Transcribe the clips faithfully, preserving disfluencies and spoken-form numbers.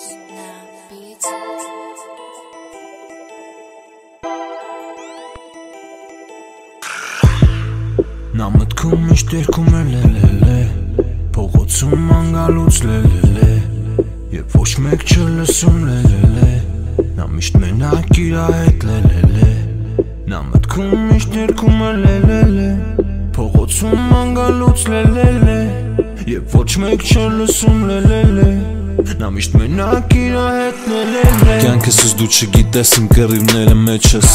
Նա մտքում միշտ երգում է լելելե, փողոցում ման գալուց լելելե, Եվ ոչ մեկ չէ լսում լելելե, նա միշտ մենակ իրա հետ լելելե, Նա մտքում միշտ երգում է լելելե, փողոցում ման գալուց լելելե, Եվ ոչ մեկ չէ լսում լելելե, նա միշտ մենակ իրա հետ լելելե Կյանքս ես դու չգիտես իմ կռիվները մեջ ես,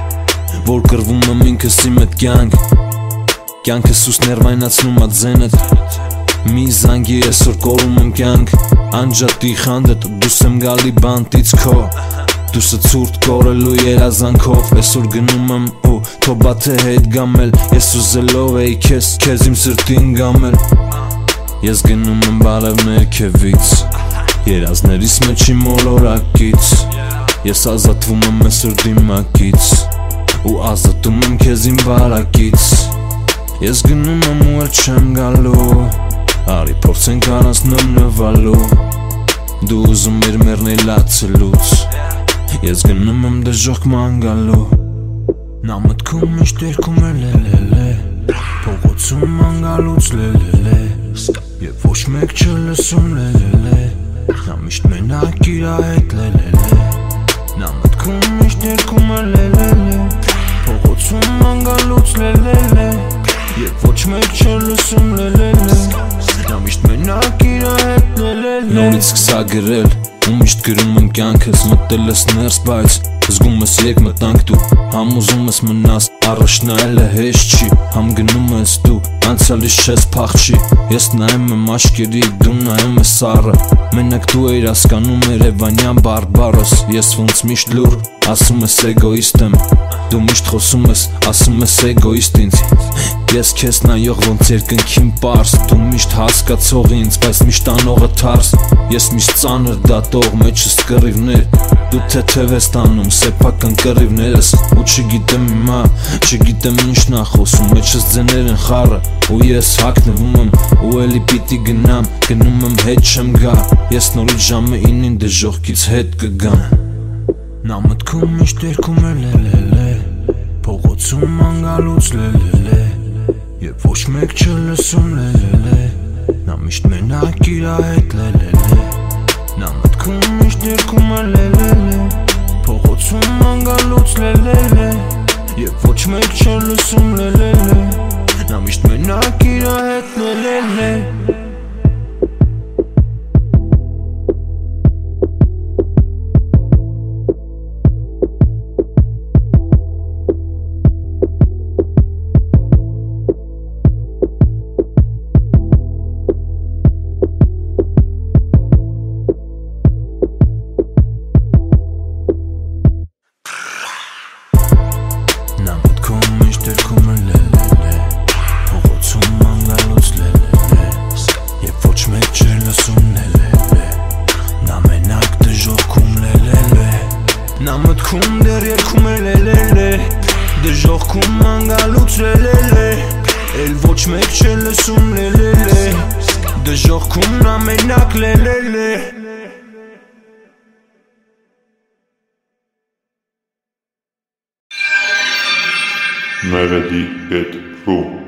որ կռվում եմ ինքս իմ էդ կյանք Կյանքս ուս ներվայնացնում ա ձենդ Մի զանգի այսօր կորում եմ կյանք Անջատի խանդդ դուս եմ գալի բանտից քո Դուսը ցուրտ կորելու երազանքով Այսօր գնում եմ ու թոբաթե հետ գամել Ես ուզելով էի քեզ, քեզ իմ սրտին գամել Ես գնում եմ բարև ներքևից Երազներիս մեջ իմ մոլորակից Ես ազատվում եմ այսօր դիմակից Ու ազատում եմ քեզ իմ բարակից Ես գնում եմ ու էլ չեմ գալու Արի փորձենք առանց նվնվալու Դու ուզում էր մեռնել ացելուց Ես գնում եմ դժոխքման գալու Նա մտքում միշտ երգում է լելելե Փողոցում ման գալուց լելելե Եվ ոչ մեկ չէ լսում լելելե Նա միշտ մենակ իրա հետ լելելե Նա մտքում միշտ երգում է լելելե Փողոցում ման գալուց լելելե Եվ ոչ մեկ չէ լսում լելելե Նա միշտ մենակ իրա հետ լելելե Նորից սկսա գրել ու միշտ գրում եմ կյանքս Մտել ես ներս բայց զգում ես երկ մտանք դու Համ ուզում ես մնաս առաջնայելը հեշտ չի Համ գնում ես դու անցյալից չես փախչի Ես նայում եմ աչքերի դու նայում ես սառը Մենակ դու էիր հասկանում Երևանյան բարբարոս Ես ոնց միշտ լուր ասում ես էգոիստ եմ Դու միշտ խոսում ես ասում ես էգոիստ ինձ Ես քեզ նայող ոնց երկնքին պարս Դու միշտ հասկացող ինձ բայց միշտ անողը թարս Ես միշտ ծանր դատող մեջս կռիվներ Դու թեթև ես տանում սեփական կռիվներս Ու չգիտեմ հիմա չգիտեմ ինչն ա խոսում Մեջս ձեներ են խառը ու ես հագնվում եմ Ու էլի պիտի գնամ գնում եմ հետ չեմ գա Ես նորից ժամը ինին դժոխքից հետ կգամ Նա մտքում միշտ երգում է լելելե Փողոցում ման գալուց լելելե Եվ ոչ մեկ չէ լսում լելելե Նա միշտ մենակ իրա հետ լելելե Նա մտքում միշտ երգում է լելելե Փողոցում ման գալուց լելելե Եվ ոչ մեկ չէ լսում լելելե Նա միշտ մենակ իրա հետ լելելե Նա մտքում միշտ երգում է լելելե Փողոցում ման գալուց լելելե Եվ ոչ մեկ չէ լսում լելելե Նա մենակ դժոխքում լելելե Նա մտքում դեռ երգում է լելելե Դժոխքում ման գալուց լելելե Էլ ոչ մեկ չէ լսում լելելե Դժոխքում նա մենակ լելելե Melody dot ru